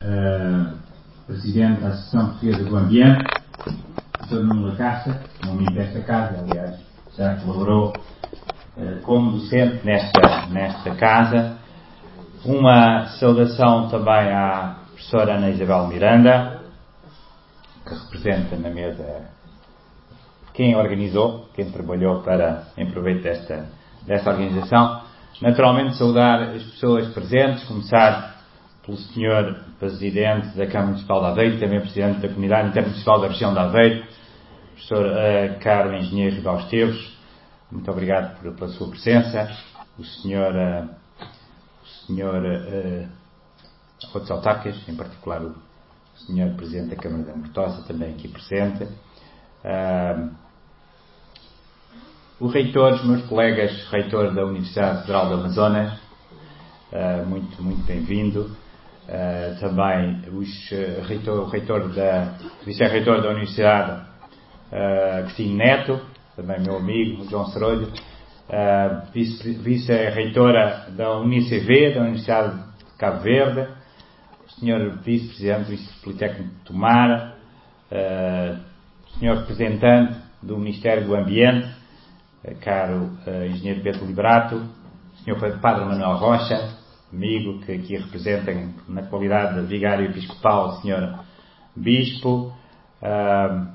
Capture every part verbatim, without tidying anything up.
uh, Presidente da Associação Portuguesa do Ambiente, doutor Nuno Lacasta, um amigo desta casa, aliás, já colaborou uh, como docente nesta, nesta casa. Uma saudação também à professora Ana Isabel Miranda, que representa na mesa quem organizou, quem trabalhou para em proveito desta, desta organização. Naturalmente saudar as pessoas presentes, começar pelo senhor Presidente da Câmara Municipal de Aveiro, também Presidente da Comunidade Intermunicipal da Região de Aveiro, professor uh, caro Engenheiro Rival Esteves, muito obrigado por, pela sua presença, o senhor, uh, o senhor uh, outros autarcas, em particular o senhor Presidente da Câmara da Mortosa, também aqui presente, uh, o reitor, os meus colegas, reitor da Universidade Federal do Amazonas, uh, muito, muito bem-vindo. Uh, também os, uh, reitor, o reitor da, vice-reitor da Universidade, uh, Cristina Neto, também meu amigo, João Serolho, uh, vice, vice-reitora da UniCV, da Universidade de Cabo Verde, o senhor vice-presidente do Instituto Politécnico de Tomar, uh, o senhor representante do Ministério do Ambiente, uh, caro uh, engenheiro Pedro Liberato, o senhor Padre Manuel Rocha, amigo que aqui representem na qualidade de vigário episcopal o senhor Bispo, uh,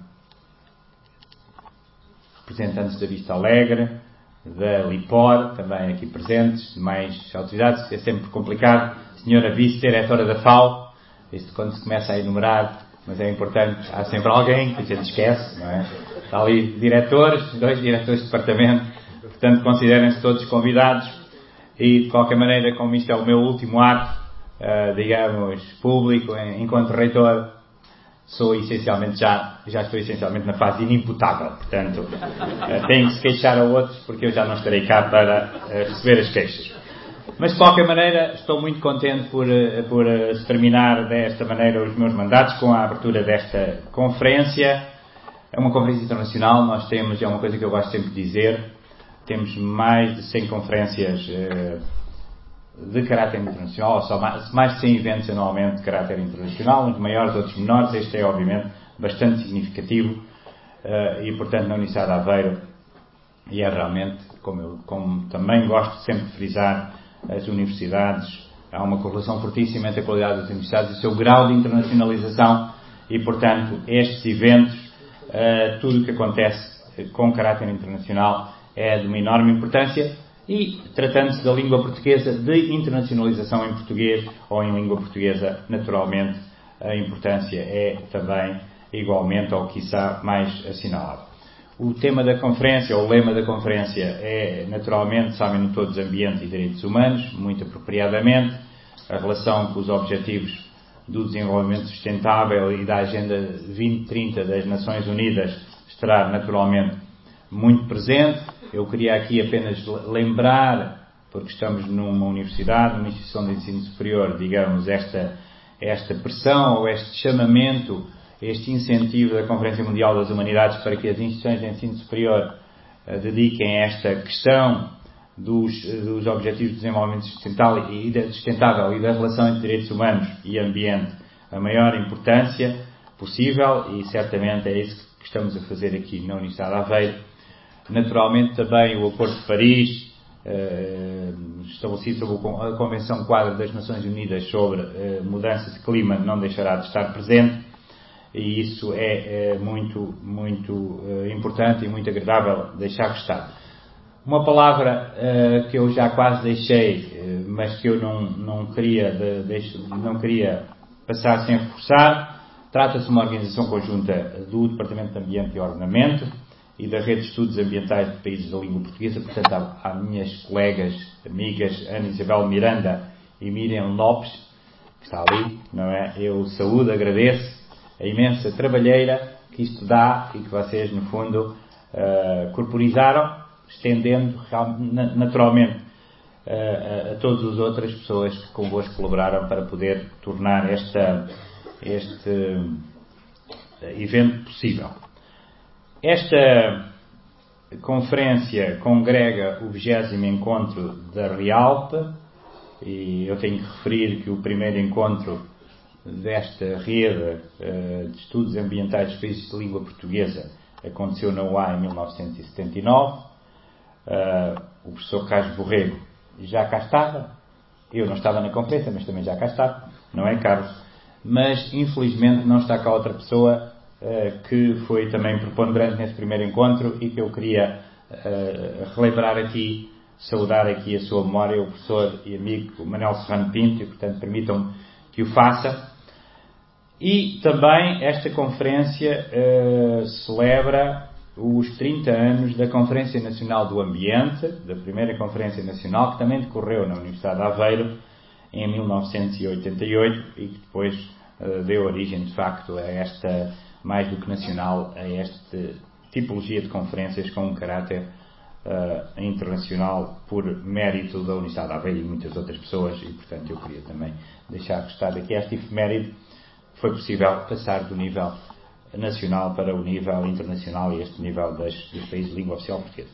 representantes da Vista Alegre, da Lipor, também aqui presentes, demais autoridades. É sempre complicado, senhora Vice-Diretora da F A O, isto quando se começa a enumerar, mas é importante, há sempre alguém que a gente esquece, não é? Está ali diretores, dois diretores de departamento, portanto considerem-se todos convidados. E, de qualquer maneira, como isto é o meu último ato, uh, digamos, público, enquanto reitor, sou essencialmente já, já estou essencialmente na fase inimputável. Portanto, uh, tenho que se queixar a outros, porque eu já não estarei cá para uh, receber as queixas. Mas, de qualquer maneira, estou muito contente por, uh, por uh, terminar desta maneira os meus mandatos com a abertura desta conferência. É uma conferência internacional, nós temos, é uma coisa que eu gosto sempre de dizer, temos mais de cem conferências eh, de caráter internacional, ou só mais, mais de cem eventos anualmente de caráter internacional, uns maiores, outros menores. Este é, obviamente, bastante significativo eh, e, portanto, na Universidade de Aveiro, e é realmente, como, eu, como também gosto sempre de frisar, as universidades, há uma correlação fortíssima entre a qualidade das universidades e o seu grau de internacionalização e, portanto, estes eventos, eh, tudo o que acontece com caráter internacional é de uma enorme importância e, tratando-se da língua portuguesa, de internacionalização em português ou em língua portuguesa, naturalmente, a importância é também igualmente ou quiçá mais assinalável. O tema da conferência, ou o lema da conferência é, naturalmente, sabem todos, ambiente e direitos humanos, muito apropriadamente, a relação com os objetivos do desenvolvimento sustentável e da Agenda vinte trinta das Nações Unidas estará, naturalmente, muito presente. Eu queria aqui apenas lembrar, porque estamos numa universidade, numa instituição de ensino superior, digamos, esta, esta pressão ou este chamamento, este incentivo da Conferência Mundial das Humanidades para que as instituições de ensino superior uh, dediquem a esta questão dos, dos Objetivos de Desenvolvimento Sustentável e, da, sustentável e da relação entre direitos humanos e ambiente a maior importância possível, e certamente é isso que estamos a fazer aqui na Universidade de Aveiro. Naturalmente também o Acordo de Paris, eh, estabelecido sobre a Convenção Quadro das Nações Unidas sobre eh, mudança de clima, não deixará de estar presente, e isso é, é muito, muito eh, importante e muito agradável deixar estar. Uma palavra eh, que eu já quase deixei, eh, mas que eu não, não, queria de, deixo, não queria passar sem reforçar, trata-se de uma organização conjunta do Departamento de Ambiente e Ordenamento e da Rede de Estudos Ambientais de Países da Língua Portuguesa, portanto, há, há minhas colegas, amigas, Ana Isabel Miranda e Miriam Lopes, que está ali, não é? Eu saúdo, agradeço a imensa trabalheira que isto dá e que vocês, no fundo, uh, corporizaram, estendendo naturalmente uh, a, a todas as outras pessoas que convosco colaboraram para poder tornar esta, este uh, evento possível. Esta conferência congrega o vigésimo encontro da RIALP, e eu tenho que referir que o primeiro encontro desta rede uh, de estudos ambientais dos países de língua portuguesa aconteceu na U A em mil novecentos e setenta e nove. Uh, o professor Carlos Borrego já cá estava. Eu não estava na conferência, mas também já cá estava. Não é, Carlos? Mas, infelizmente, não está cá outra pessoa uh, que foi também preponderante nesse primeiro encontro e que eu queria uh, relembrar aqui, saudar aqui a sua memória, o professor e amigo Manuel Serrano Pinto, e, portanto, permitam-me que o faça. E também esta conferência uh, celebra os trinta anos da Conferência Nacional do Ambiente, da primeira Conferência Nacional, que também decorreu na Universidade de Aveiro em mil novecentos e oitenta e oito e que depois uh, deu origem, de facto, a esta, mais do que nacional, a esta tipologia de conferências com um caráter uh, internacional por mérito da Universidade de Aveiro e muitas outras pessoas, e, portanto, eu queria também deixar registado aqui esta efeméride. Foi possível passar do nível nacional para o nível internacional e este nível das, dos países de língua oficial portuguesa.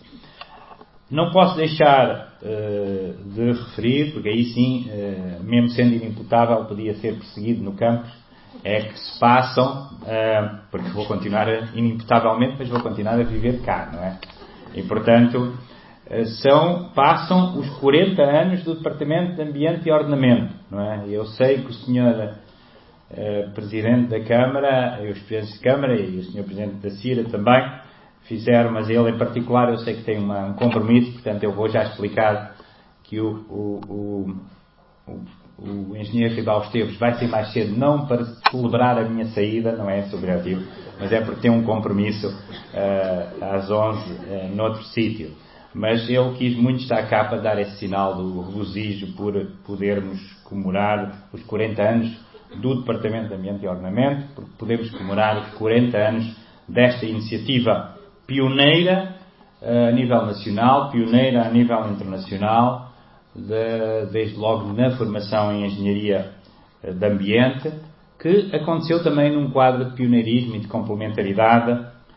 Não posso deixar uh, de referir, porque aí sim, uh, mesmo sendo inimputável, podia ser perseguido no campus, é que se passam, uh, porque vou continuar a, inimputavelmente, mas vou continuar a viver cá, não é? E, portanto, uh, são, passam os quarenta anos do Departamento de Ambiente e Ordenamento, não é? Eu sei que o senhor Uh, Presidente da Câmara, e os Presidentes de Câmara e o senhor Presidente da CIRA também fizeram, mas ele em particular eu sei que tem uma, um compromisso, portanto eu vou já explicar que o, o, o, o, o engenheiro Ribal Esteves vai ser mais cedo, não para celebrar a minha saída, não é esse o objetivo, mas é porque tem um compromisso uh, às onze uh, noutro sítio. Mas ele quis muito estar cá para dar esse sinal do regozijo por podermos comemorar os quarenta anos do Departamento de Ambiente e Ordenamento, porque podemos comemorar os quarenta anos desta iniciativa pioneira a nível nacional, pioneira a nível internacional, de, desde logo na formação em Engenharia de Ambiente, que aconteceu também num quadro de pioneirismo e de complementaridade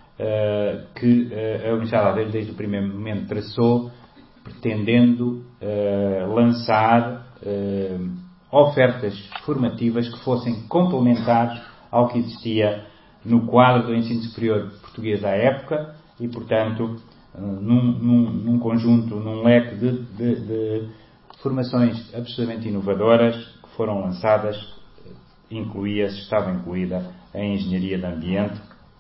uh, que uh, a Universidade de Aveiro desde o primeiro momento traçou, pretendendo uh, lançar uh, ofertas formativas que fossem complementares ao que existia no quadro do ensino superior português à época e, portanto, num, num, num conjunto, num leque de, de, de formações absolutamente inovadoras que foram lançadas, incluía-se, estava incluída a Engenharia de Ambiente,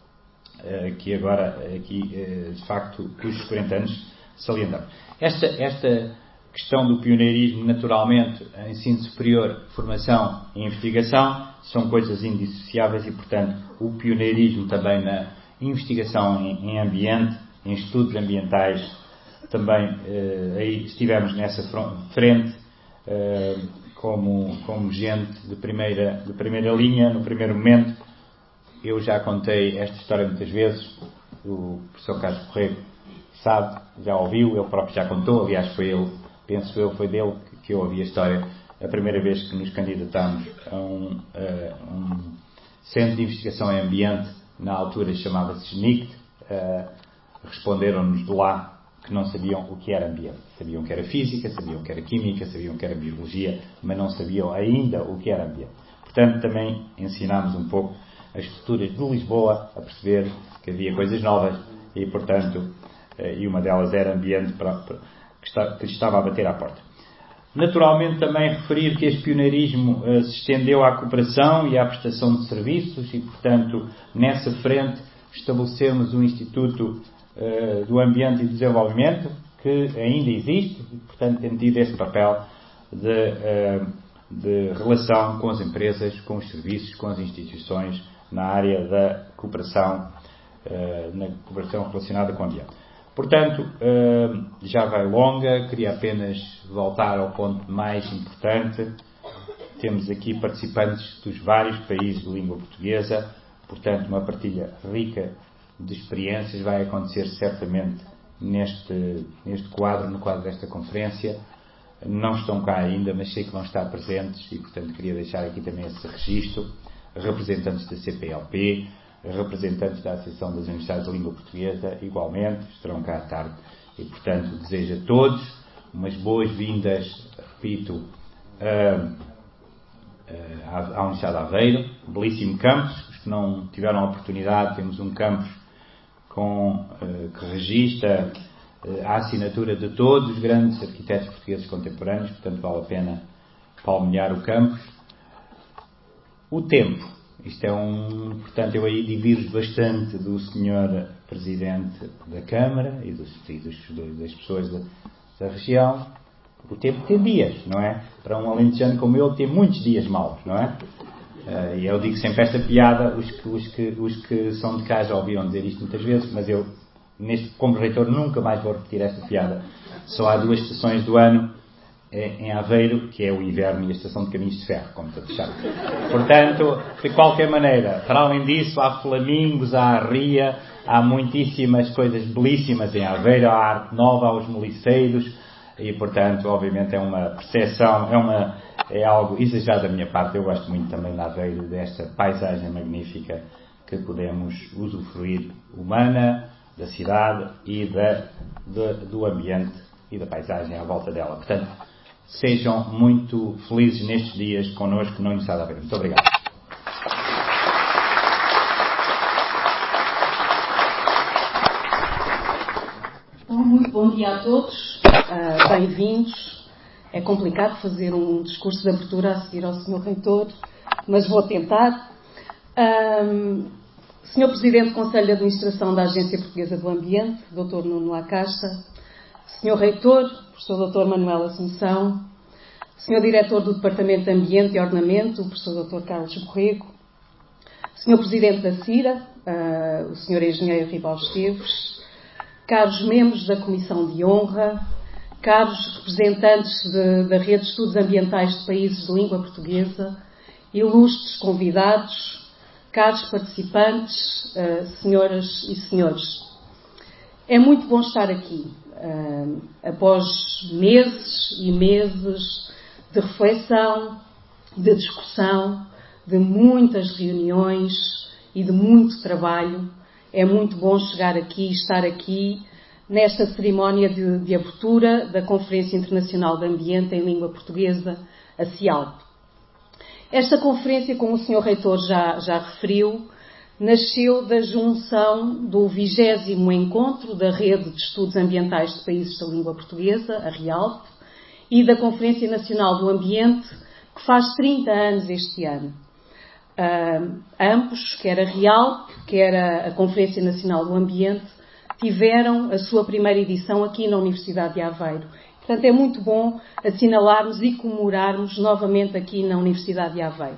que agora, aqui, de facto, cujos quarenta anos salientamos. Esta, esta questão do pioneirismo, naturalmente, ensino superior, formação e investigação, são coisas indissociáveis e, portanto, o pioneirismo também na investigação em, em ambiente, em estudos ambientais, também eh, aí estivemos nessa frente eh, como, como gente de primeira, de primeira linha, no primeiro momento. Eu já contei esta história muitas vezes, o professor Carlos Borrego sabe, já ouviu, ele próprio já contou, aliás foi ele, penso eu, foi dele que eu ouvi a história a primeira vez que nos candidatámos a um, a um centro de investigação em ambiente, na altura chamava-se S N I C T, uh, responderam-nos de lá que não sabiam o que era ambiente. Sabiam que era física, sabiam que era química, sabiam que era biologia, mas não sabiam ainda o que era ambiente. Portanto, também ensinámos um pouco as futuras de Lisboa a perceber que havia coisas novas e, portanto, uh, e uma delas era ambiente para, para que, está, que estava a bater à porta. Naturalmente também referir que este pioneirismo uh, se estendeu à cooperação e à prestação de serviços e, portanto, nessa frente estabelecemos um Instituto uh, do Ambiente e do Desenvolvimento que ainda existe e, portanto, tem tido esse papel de, uh, de relação com as empresas, com os serviços, com as instituições na área da cooperação, uh, na cooperação relacionada com o ambiente. Portanto, já vai longa, queria apenas voltar ao ponto mais importante. Temos aqui participantes dos vários países de língua portuguesa, portanto, uma partilha rica de experiências vai acontecer certamente neste, neste quadro, no quadro desta conferência. Não estão cá ainda, mas sei que vão estar presentes e, portanto, queria deixar aqui também esse registro. Representantes da C P L P, representantes da Associação das Universidades de Língua Portuguesa, igualmente, estarão cá à tarde. E, portanto, desejo a todos umas boas-vindas, repito, a, à, à Universidade de Aveiro, belíssimo campus. Os que não tiveram a oportunidade, temos um campus com, que registra a assinatura de todos os grandes arquitetos portugueses contemporâneos, portanto vale a pena palmilhar o campus. O tempo, isto é um, portanto eu aí divirjo bastante do senhor Presidente da Câmara e, dos, e dos, das pessoas da, da região. O tempo tem dias, não é? Para um alentejano como eu tem muitos dias maus, não é? Uh, e eu digo sempre esta piada, os que, os, que, os que são de cá já ouviram dizer isto muitas vezes, mas eu, neste, como reitor, nunca mais vou repetir esta piada. Só há duas estações do ano em Aveiro, que é o inverno e a estação de caminhos de ferro, como todos sabem. Portanto, de qualquer maneira, para além disso, há flamingos, há ria, há muitíssimas coisas belíssimas em Aveiro, há arte nova, há os moliceiros, e portanto, obviamente, é uma percepção, é, uma, é algo exagerado da minha parte. Eu gosto muito também de Aveiro, desta paisagem magnífica que podemos usufruir, humana, da cidade e da, de, do ambiente e da paisagem à volta dela. Portanto, sejam muito felizes nestes dias connosco na Universidade de Aveiro. Muito obrigado. Bom, muito bom dia a todos. Uh, bem-vindos. É complicado fazer um discurso de abertura a seguir ao senhor Reitor, mas vou tentar. Um, senhor Presidente do Conselho de Administração da Agência Portuguesa do Ambiente, doutor Nuno Lacasta, senhor Reitor, professor doutor Manuel Assunção, senhor Diretor do Departamento de Ambiente e Ornamento, o professor doutor Carlos Borrego, senhor Presidente da CIRA, uh, o senhor Engenheiro Ribal Esteves, caros membros da Comissão de Honra, caros representantes de, da Rede de Estudos Ambientais de Países de Língua Portuguesa, ilustres convidados, caros participantes, uh, senhoras e senhores. É muito bom estar aqui, uh, após meses e meses de reflexão, de discussão, de muitas reuniões e de muito trabalho. É muito bom chegar aqui, estar aqui, nesta cerimónia de, de abertura da Conferência Internacional de Ambiente em Língua Portuguesa, a CIALP. Esta conferência, como o senhor Reitor já, já referiu, nasceu da junção do vigésimo encontro da Rede de Estudos Ambientais de Países da Língua Portuguesa, a RIALP, e da Conferência Nacional do Ambiente, que faz trinta anos este ano. Uh, ambos, quer a RIALP, quer a, a Conferência Nacional do Ambiente, tiveram a sua primeira edição aqui na Universidade de Aveiro. Portanto, é muito bom assinalarmos e comemorarmos novamente aqui na Universidade de Aveiro.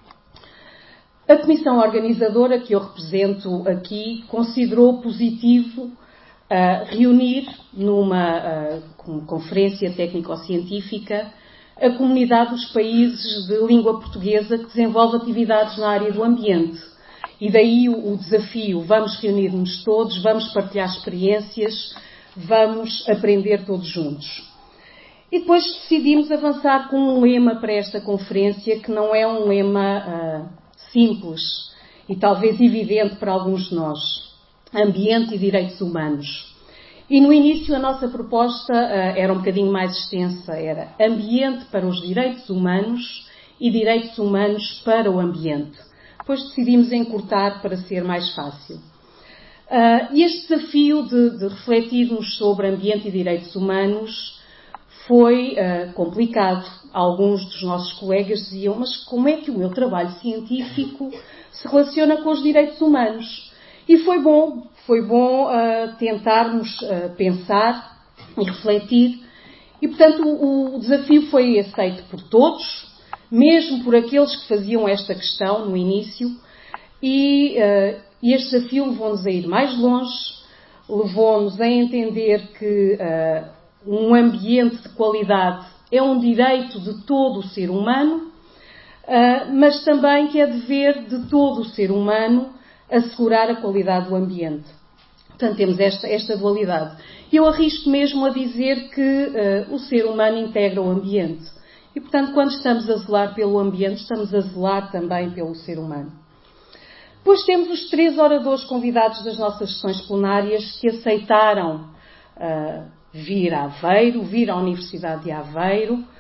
A comissão organizadora que eu represento aqui considerou positivo uh, reunir numa uh, conferência técnico-científica a comunidade dos países de língua portuguesa que desenvolve atividades na área do ambiente. E daí o, o desafio, vamos reunir-nos todos, vamos partilhar experiências, vamos aprender todos juntos. E depois decidimos avançar com um lema para esta conferência que não é um lema uh, simples e talvez evidente para alguns de nós. Ambiente e direitos humanos. E no início a nossa proposta uh, era um bocadinho mais extensa, era ambiente para os direitos humanos e direitos humanos para o ambiente. Depois decidimos encurtar para ser mais fácil. Uh, e este desafio de, de refletirmos sobre ambiente e direitos humanos foi uh, complicado. Alguns dos nossos colegas diziam, mas como é que o meu trabalho científico se relaciona com os direitos humanos? E foi bom, foi bom uh, tentarmos uh, pensar e refletir. E, portanto, o, o desafio foi aceito por todos, mesmo por aqueles que faziam esta questão no início. E, uh, e este desafio levou-nos a ir mais longe, levou-nos a entender que uh, um ambiente de qualidade é um direito de todo o ser humano, uh, mas também que é dever de todo o ser humano assegurar a qualidade do ambiente. Portanto, temos esta, esta dualidade. E eu arrisco mesmo a dizer que uh, o ser humano integra o ambiente. E, portanto, quando estamos a zelar pelo ambiente, estamos a zelar também pelo ser humano. Depois temos os três oradores convidados das nossas sessões plenárias que aceitaram uh, vir a Aveiro, vir à Universidade de Aveiro,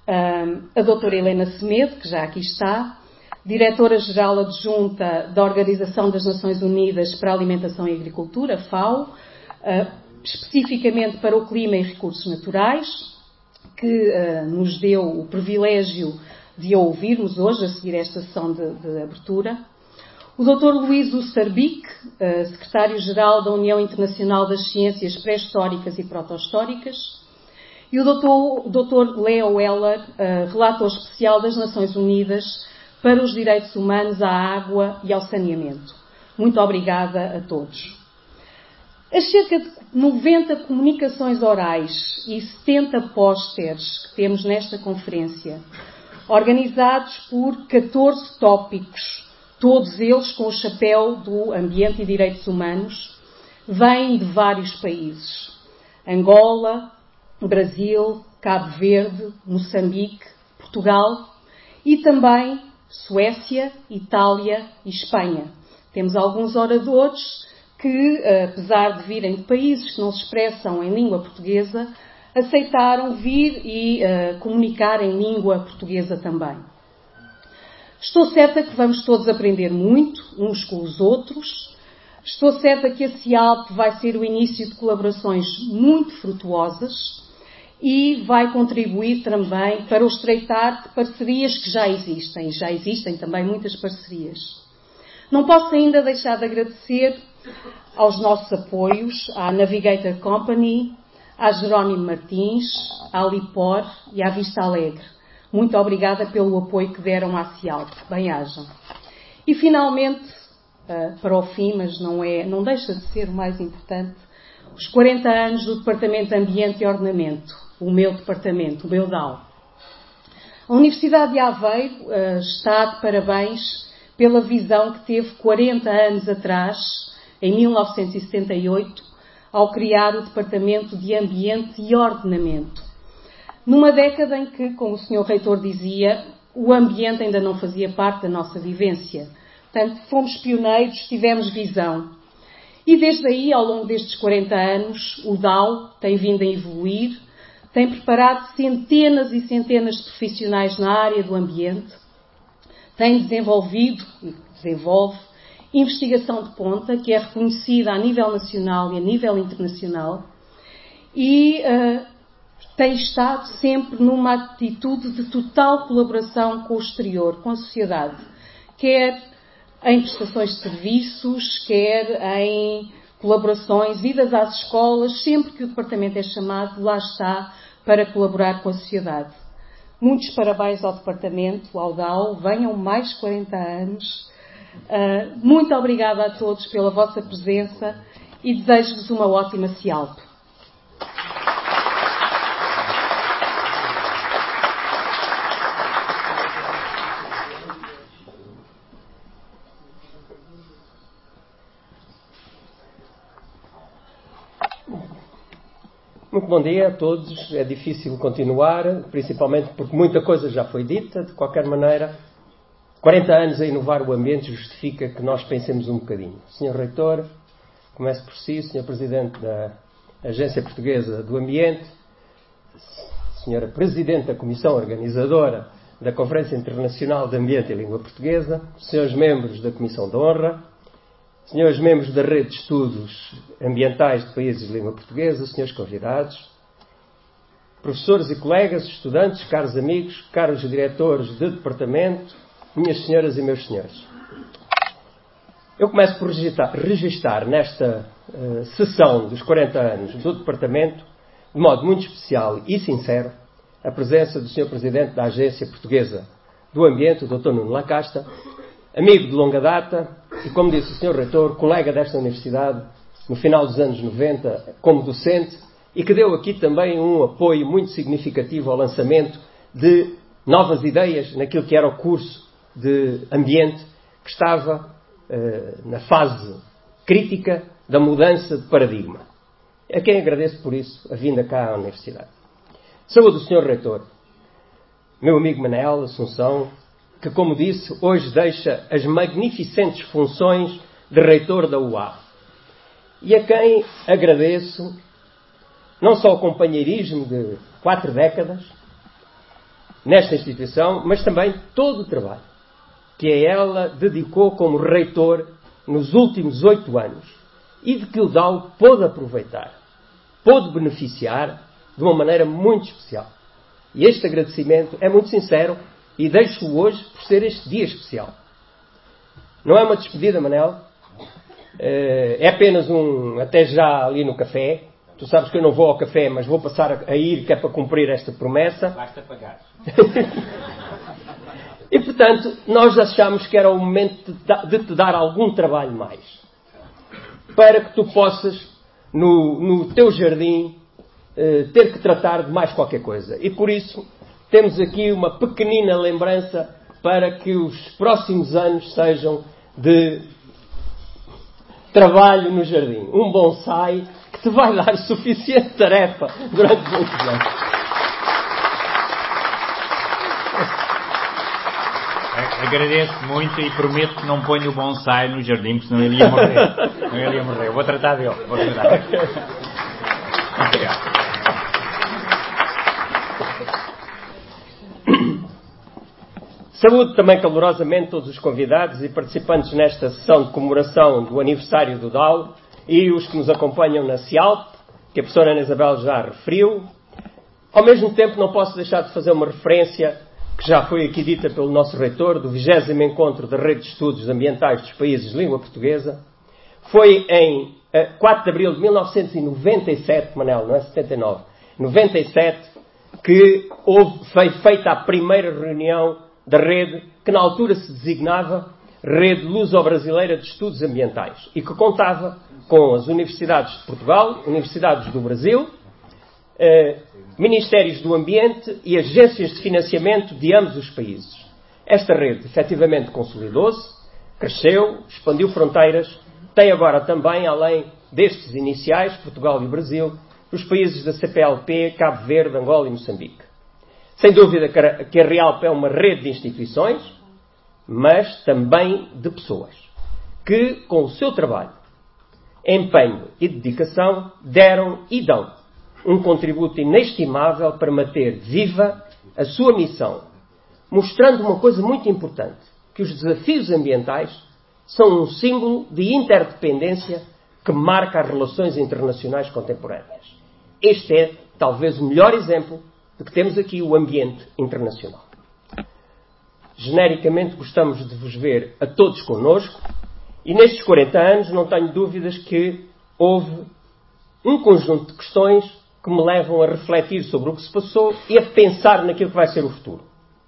a doutora Helena Semedo, que já aqui está, Diretora-Geral Adjunta da Organização das Nações Unidas para a Alimentação e Agricultura, FAO, especificamente para o Clima e Recursos Naturais, que nos deu o privilégio de a ouvirmos hoje, a seguir esta sessão de, de abertura. O doutor Luís Usterbic, Secretário-Geral da União Internacional das Ciências Pré-Históricas e Proto-Históricas, e o doutor, o doutor Leo Weller, Relator Especial das Nações Unidas para os Direitos Humanos à Água e ao Saneamento. Muito obrigada a todos. As cerca de noventa comunicações orais e setenta pósteres que temos nesta conferência, organizados por catorze tópicos, todos eles com o chapéu do Ambiente e Direitos Humanos, vêm de vários países. Angola, Brasil, Cabo Verde, Moçambique, Portugal e também Suécia, Itália e Espanha. Temos alguns oradores que, apesar de virem de países que não se expressam em língua portuguesa, aceitaram vir e uh, comunicar em língua portuguesa também. Estou certa que vamos todos aprender muito, uns com os outros. Estou certa que a CIALP vai ser o início de colaborações muito frutuosas e vai contribuir também para o estreitar de parcerias que já existem. Já existem também muitas parcerias. Não posso ainda deixar de agradecer aos nossos apoios, à Navigator Company, à Jerónimo Martins, à Lipor e à Vista Alegre. Muito obrigada pelo apoio que deram à CIALP. Bem-ajam. E, finalmente, para o fim, mas não, é, não deixa de ser o mais importante, os quarenta anos do Departamento de Ambiente e Ordenamento, o meu departamento, o meu D A O. A Universidade de Aveiro uh, está de parabéns pela visão que teve quarenta anos atrás, em mil novecentos e setenta e oito, ao criar o Departamento de Ambiente e Ordenamento. Numa década em que, como o senhor Reitor dizia, o ambiente ainda não fazia parte da nossa vivência. Portanto, fomos pioneiros, tivemos visão. E desde aí, ao longo destes quarenta anos, o D A O tem vindo a evoluir, tem preparado centenas e centenas de profissionais na área do ambiente, tem desenvolvido e desenvolve investigação de ponta, que é reconhecida a nível nacional e a nível internacional, e uh, tem estado sempre numa atitude de total colaboração com o exterior, com a sociedade, quer em prestações de serviços, quer em colaborações, idas às escolas, sempre que o departamento é chamado, lá está para colaborar com a sociedade. Muitos parabéns ao departamento, ao D A O, venham mais quarenta anos. Uh, muito obrigada a todos pela vossa presença e desejo-vos uma ótima CIALP. Muito bom dia a todos. É difícil continuar, principalmente porque muita coisa já foi dita. De qualquer maneira, quarenta anos a inovar o ambiente justifica que nós pensemos um bocadinho. senhor Reitor, comece por si, senhor Presidente da Agência Portuguesa do Ambiente, senhora Presidente da Comissão Organizadora da Conferência Internacional de Ambiente e Língua Portuguesa, senhores membros da Comissão de Honra, senhores membros da Rede de Estudos Ambientais de Países de Língua Portuguesa, senhores convidados, professores e colegas, estudantes, caros amigos, caros diretores de departamento, minhas senhoras e meus senhores. Eu começo por registar, registar nesta uh, sessão dos quarenta anos do departamento, de modo muito especial e sincero, a presença do senhor Presidente da Agência Portuguesa do Ambiente, o doutor Nuno Lacasta, amigo de longa data e, como disse o senhor Reitor, colega desta Universidade no final dos anos noventa como docente e que deu aqui também um apoio muito significativo ao lançamento de novas ideias naquilo que era o curso de ambiente que estava eh, na fase crítica da mudança de paradigma. A quem agradeço por isso a vinda cá à Universidade. Saúde o senhor Reitor, meu amigo Manel Assunção, que, como disse, hoje deixa as magnificentes funções de Reitor da U A. E a quem agradeço não só o companheirismo de quatro décadas, nesta instituição, mas também todo o trabalho que ela dedicou como reitor nos últimos oito anos e de que o D A O pôde aproveitar, pôde beneficiar de uma maneira muito especial. E este agradecimento é muito sincero e deixo-o hoje por ser este dia especial. Não é uma despedida, Manel, é apenas um até já ali no café. Tu sabes que eu não vou ao café, mas vou passar a ir, que é para cumprir esta promessa. Basta pagar. E, portanto, nós achamos que era o momento de te dar algum trabalho mais. Para que tu possas, no, no teu jardim, eh, ter que tratar de mais qualquer coisa. E, por isso, temos aqui uma pequenina lembrança para que os próximos anos sejam de trabalho no jardim. Um bonsai que te vai dar suficiente tarefa durante muitos anos. Agradeço muito e prometo que não ponho o bonsai no jardim, porque senão ele ia morrer. Não, ele ia morrer. Eu vou tratar dele. Vou tratar dele. Obrigado. Saúdo também calorosamente todos os convidados e participantes nesta sessão de comemoração do aniversário do D A O e os que nos acompanham na CIALP, que a professora Ana Isabel já referiu. Ao mesmo tempo, não posso deixar de fazer uma referência que já foi aqui dita pelo nosso reitor, do vigésimo Encontro da Rede de Estudos Ambientais dos Países de Língua Portuguesa. Foi em quatro de abril de mil novecentos e noventa e sete, Manel, não é setenta e nove, noventa e sete, que houve, foi feita a primeira reunião da rede, que na altura se designava Rede Luso-Brasileira de Estudos Ambientais, e que contava com as Universidades de Portugal, Universidades do Brasil, eh, Ministérios do Ambiente e agências de financiamento de ambos os países. Esta rede efetivamente consolidou-se, cresceu, expandiu fronteiras, tem agora também, além destes iniciais, Portugal e Brasil, os países da C P L P, Cabo Verde, Angola e Moçambique. Sem dúvida que a REALP é uma rede de instituições, mas também de pessoas, que com o seu trabalho, empenho e dedicação deram e dão um contributo inestimável para manter viva a sua missão, mostrando uma coisa muito importante, que os desafios ambientais são um símbolo de interdependência que marca as relações internacionais contemporâneas. Este é, talvez, o melhor exemplo de que temos aqui o ambiente internacional. Genericamente, gostamos de vos ver a todos connosco e nestes quarenta anos não tenho dúvidas que houve um conjunto de questões que me levam a refletir sobre o que se passou e a pensar naquilo que vai ser o futuro.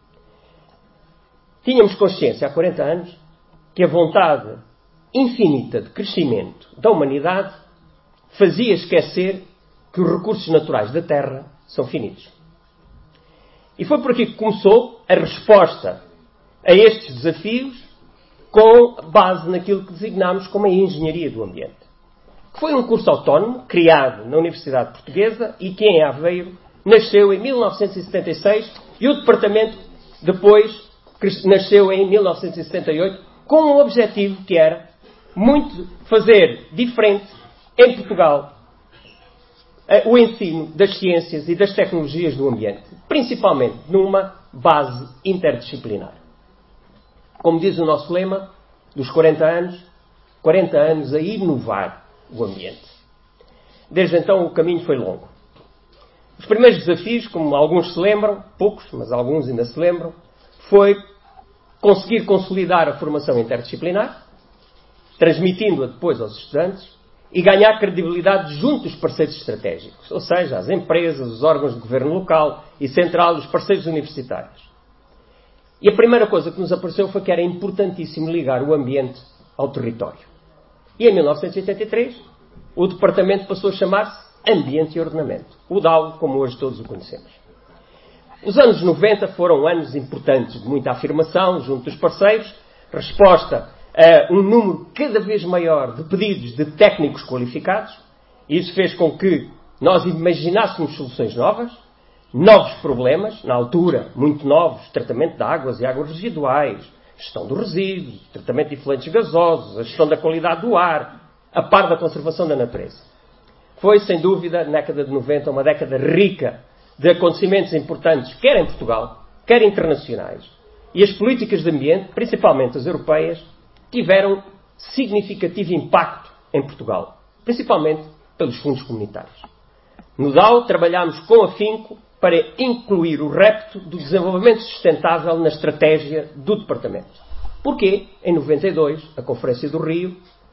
Tínhamos consciência há quarenta anos que a vontade infinita de crescimento da humanidade fazia esquecer que os recursos naturais da Terra são finitos. E foi por aqui que começou a resposta a estes desafios com base naquilo que designámos como a engenharia do ambiente. Foi um curso autónomo, criado na Universidade Portuguesa e que em Aveiro nasceu em mil novecentos e setenta e seis e o departamento depois nasceu em mil novecentos e setenta e oito com um objetivo que era muito fazer diferente em Portugal o ensino das ciências e das tecnologias do ambiente, principalmente numa base interdisciplinar. Como diz o nosso lema, dos quarenta anos, quarenta anos a inovar o ambiente. Desde então o caminho foi longo. Os primeiros desafios, como alguns se lembram, poucos, mas alguns ainda se lembram, foi conseguir consolidar a formação interdisciplinar, transmitindo-a depois aos estudantes, e ganhar credibilidade junto dos parceiros estratégicos, ou seja, as empresas, os órgãos de governo local e central, os parceiros universitários. E a primeira coisa que nos apareceu foi que era importantíssimo ligar o ambiente ao território. E em mil novecentos e oitenta e três, o departamento passou a chamar-se Ambiente e Ordenamento, o D A O, como hoje todos o conhecemos. Os anos noventa foram anos importantes, de muita afirmação junto dos parceiros, resposta a um número cada vez maior de pedidos de técnicos qualificados, e isso fez com que nós imaginássemos soluções novas, novos problemas, na altura, muito novos, tratamento de águas e águas residuais, gestão dos resíduos, tratamento de efluentes gasosos, a gestão da qualidade do ar, a par da conservação da natureza. Foi, sem dúvida, na década de noventa, uma década rica de acontecimentos importantes, quer em Portugal, quer internacionais, e as políticas de ambiente, principalmente as europeias, tiveram significativo impacto em Portugal, principalmente pelos fundos comunitários. No D A O trabalhámos com afinco para incluir o repto do desenvolvimento sustentável na estratégia do Departamento. Porque, em noventa e dois, a Conferência do Rio,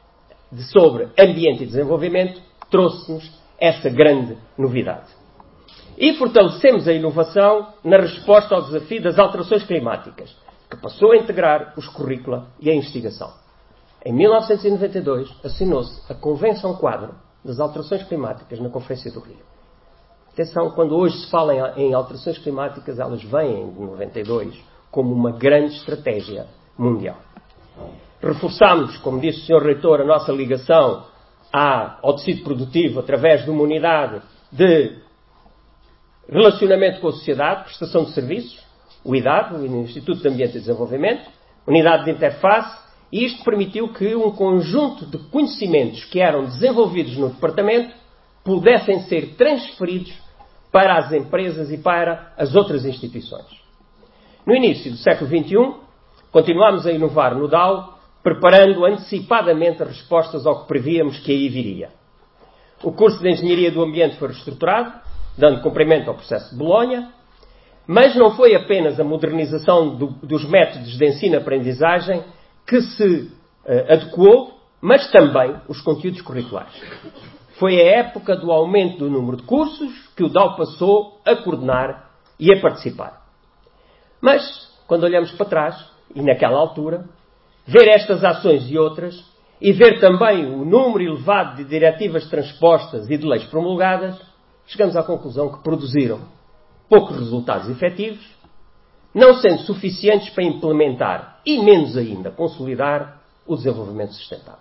sobre Ambiente e Desenvolvimento, trouxe-nos essa grande novidade. E fortalecemos a inovação na resposta ao desafio das alterações climáticas, que passou a integrar os currícula e a investigação. Em mil novecentos e noventa e dois, assinou-se a Convenção Quadro das Alterações Climáticas na Conferência do Rio. Atenção, quando hoje se fala em, em alterações climáticas, elas vêm em noventa e dois como uma grande estratégia mundial. Reforçámos, como disse o senhor Reitor, a nossa ligação à, ao tecido produtivo através de uma unidade de relacionamento com a sociedade, prestação de serviços, o I D A D, o Instituto de Ambiente e Desenvolvimento, unidade de interface, e isto permitiu que um conjunto de conhecimentos que eram desenvolvidos no departamento pudessem ser transferidos para as empresas e para as outras instituições. No início do século vinte e um, continuámos a inovar no D A O, preparando antecipadamente as respostas ao que prevíamos que aí viria. O curso de Engenharia do Ambiente foi reestruturado, dando cumprimento ao processo de Bolonha, mas não foi apenas a modernização do, dos métodos de ensino-aprendizagem que se uh, adequou, mas também os conteúdos curriculares. Foi a época do aumento do número de cursos que o D A O passou a coordenar e a participar. Mas, quando olhamos para trás, e naquela altura, ver estas ações e outras, e ver também o número elevado de diretivas transpostas e de leis promulgadas, chegamos à conclusão que produziram poucos resultados efetivos, não sendo suficientes para implementar, e menos ainda consolidar, o desenvolvimento sustentável.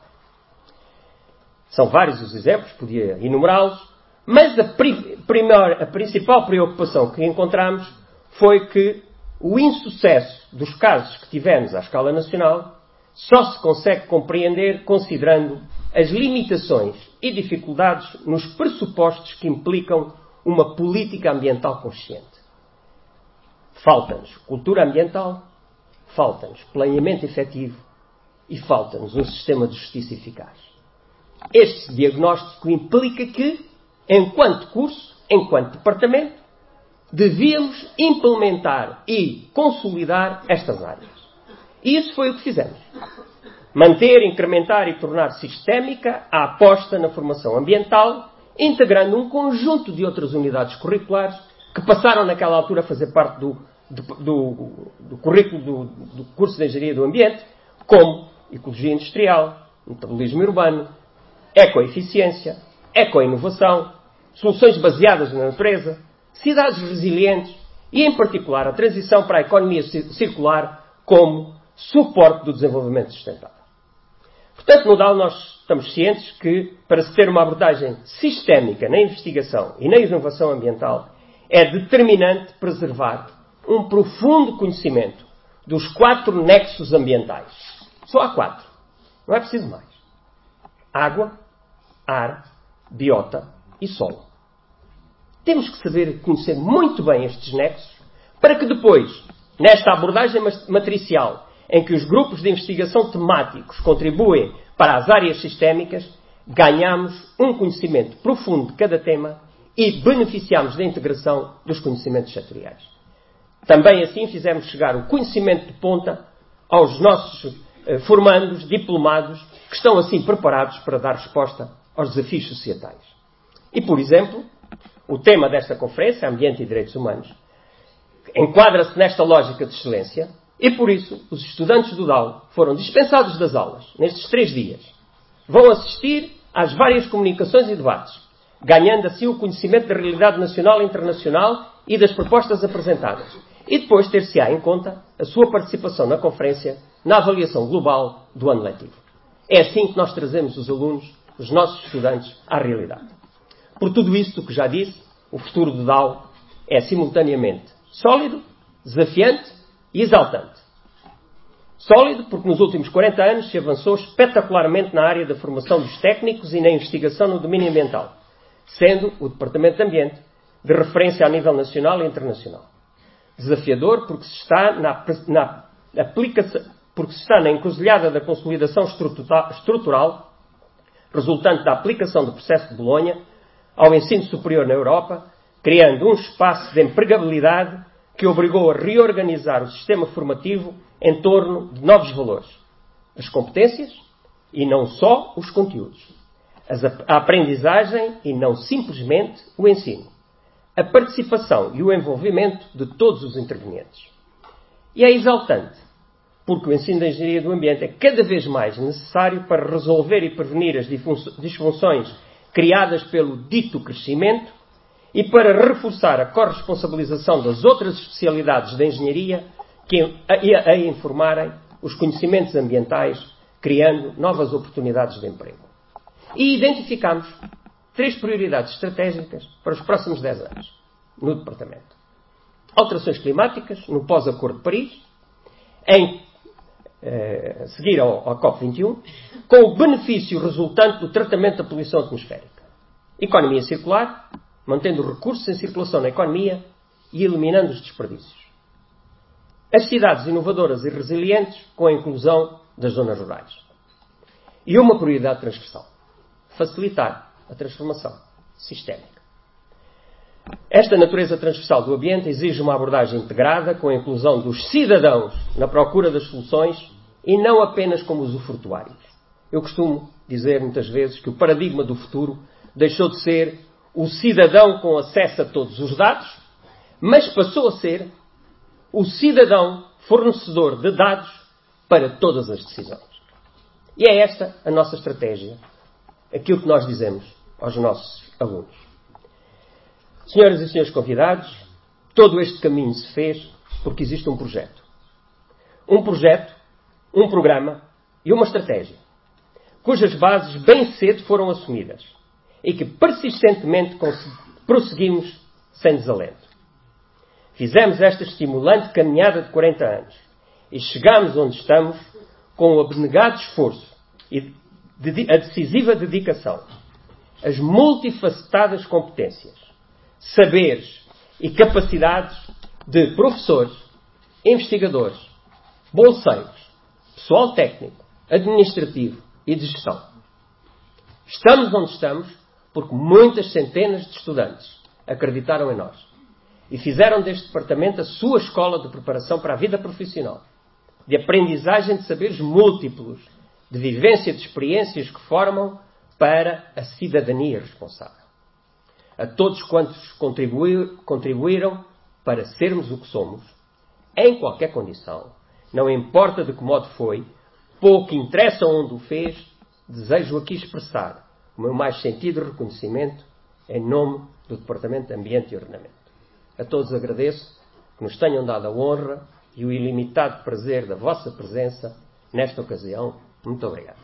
São vários os exemplos, podia enumerá-los, mas a, pri- primeira, a principal preocupação que encontramos foi que o insucesso dos casos que tivemos à escala nacional só se consegue compreender considerando as limitações e dificuldades nos pressupostos que implicam uma política ambiental consciente. Falta-nos cultura ambiental, falta-nos planeamento efetivo e falta-nos um sistema de justiça eficaz. Este diagnóstico implica que, enquanto curso, enquanto departamento, devíamos implementar e consolidar estas áreas. E isso foi o que fizemos. Manter, incrementar e tornar sistémica a aposta na formação ambiental, integrando um conjunto de outras unidades curriculares que passaram naquela altura a fazer parte do, do, do, do currículo do, do curso de Engenharia do Ambiente, como Ecologia Industrial, Metabolismo Urbano, Ecoeficiência, Ecoinovação, Soluções Baseadas na Natureza, Cidades Resilientes e, em particular, a transição para a economia circular como suporte do desenvolvimento sustentável. Portanto, no D A O nós estamos cientes que, para se ter uma abordagem sistémica na investigação e na inovação ambiental, é determinante preservar um profundo conhecimento dos quatro nexos ambientais. Só há quatro. Não é preciso mais. Água, ar, biota e solo. Temos que saber conhecer muito bem estes nexos para que depois, nesta abordagem matricial, em que os grupos de investigação temáticos contribuem para as áreas sistémicas, ganhamos um conhecimento profundo de cada tema e beneficiamos da integração dos conhecimentos setoriais. Também assim fizemos chegar o conhecimento de ponta aos nossos eh, formandos, diplomados, que estão assim preparados para dar resposta aos desafios societais. E, por exemplo, o tema desta conferência, Ambiente e Direitos Humanos, enquadra-se nesta lógica de excelência e, por isso, os estudantes do D A O foram dispensados das aulas nestes três dias. Vão assistir às várias comunicações e debates, ganhando assim o conhecimento da realidade nacional e internacional e das propostas apresentadas. E depois ter-se-á em conta a sua participação na conferência na avaliação global do ano letivo. É assim que nós trazemos os alunos, os nossos estudantes, à realidade. Por tudo isto que já disse, o futuro do D A O é simultaneamente sólido, desafiante e exaltante. Sólido porque nos últimos quarenta anos se avançou espetacularmente na área da formação dos técnicos e na investigação no domínio ambiental, sendo o Departamento de Ambiente de referência a nível nacional e internacional. Desafiador porque se está na, na aplicação, porque se está na encruzilhada da consolidação estrutural resultante da aplicação do processo de Bolonha ao ensino superior na Europa, criando um espaço de empregabilidade que obrigou a reorganizar o sistema formativo em torno de novos valores. As competências e não só os conteúdos. A aprendizagem e não simplesmente o ensino. A participação e o envolvimento de todos os intervenientes. E é exaltante, porque o ensino da engenharia do ambiente é cada vez mais necessário para resolver e prevenir as disfunções criadas pelo dito crescimento e para reforçar a corresponsabilização das outras especialidades da engenharia que, a, a informarem os conhecimentos ambientais, criando novas oportunidades de emprego. E identificamos três prioridades estratégicas para os próximos dez anos no Departamento. Alterações climáticas, no pós-Acordo de Paris, em eh, seguir ao, ao COP vinte e um, com o benefício resultante do tratamento da poluição atmosférica. Economia circular, mantendo os recursos em circulação na economia e eliminando os desperdícios. As cidades inovadoras e resilientes, com a inclusão das zonas rurais. E uma prioridade transversal. Facilitar a transformação sistémica. Esta natureza transversal do ambiente exige uma abordagem integrada com a inclusão dos cidadãos na procura das soluções e não apenas como usufrutuários. Eu costumo dizer muitas vezes que o paradigma do futuro deixou de ser o cidadão com acesso a todos os dados, mas passou a ser o cidadão fornecedor de dados para todas as decisões. E é esta a nossa estratégia, aquilo que nós dizemos aos nossos alunos. Senhoras e senhores convidados, todo este caminho se fez porque existe um projeto. Um projeto, um programa e uma estratégia, cujas bases bem cedo foram assumidas e que persistentemente prosseguimos sem desalento. Fizemos esta estimulante caminhada de quarenta anos e chegámos onde estamos com o abnegado esforço e a decisiva dedicação, as multifacetadas competências, saberes e capacidades de professores, investigadores, bolseiros, pessoal técnico, administrativo e de gestão. Estamos onde estamos porque muitas centenas de estudantes acreditaram em nós e fizeram deste departamento a sua escola de preparação para a vida profissional, de aprendizagem de saberes múltiplos, de vivência de experiências que formam para a cidadania responsável. A todos quantos contribuir, contribuíram para sermos o que somos, em qualquer condição, não importa de que modo foi, pouco interessa onde o fez, desejo aqui expressar o meu mais sentido reconhecimento em nome do Departamento de Ambiente e Ordenamento. A todos agradeço que nos tenham dado a honra e o ilimitado prazer da vossa presença nesta ocasião. Muito obrigado.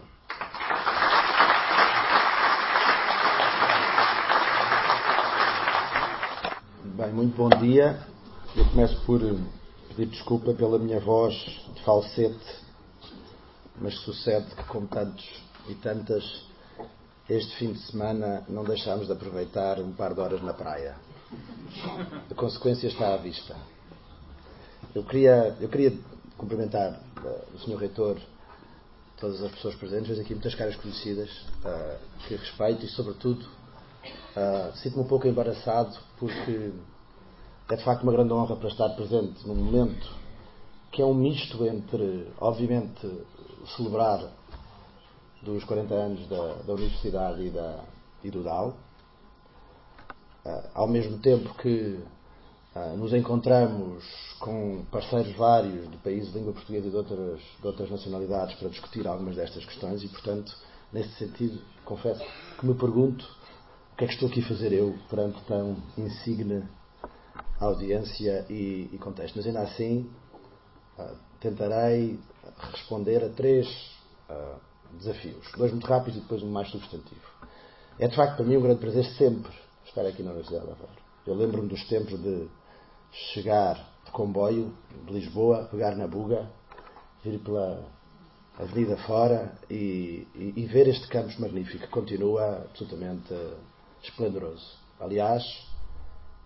Bem, muito bom dia. Eu começo por pedir desculpa pela minha voz de falsete, mas sucede que, como tantos e tantas, este fim de semana não deixámos de aproveitar um par de horas na praia. A consequência está à vista. Eu queria, eu queria cumprimentar uh, o senhor Reitor, todas as pessoas presentes, vejo aqui muitas caras conhecidas, uh, que respeito e, sobretudo, uh, sinto-me um pouco embaraçado porque é de facto uma grande honra para estar presente num momento que é um misto entre, obviamente, celebrar dos quarenta anos da, da Universidade e, da, e do D A U, uh, ao mesmo tempo que uh, nos encontramos com parceiros vários de países de língua portuguesa e de outras, de outras nacionalidades para discutir algumas destas questões e, portanto, nesse sentido, confesso que me pergunto o que é que estou aqui a fazer eu perante tão insigne audiência e, e contexto. Mas ainda assim uh, tentarei responder a três uh, desafios. Dois muito rápidos e depois um mais substantivo. É de facto para mim um grande prazer sempre estar aqui na Universidade de Aveiro. Eu lembro-me dos tempos de chegar de comboio de Lisboa, pegar na Buga, vir pela avenida fora e, e, e ver este campus magnífico que continua absolutamente uh, esplendoroso. Aliás,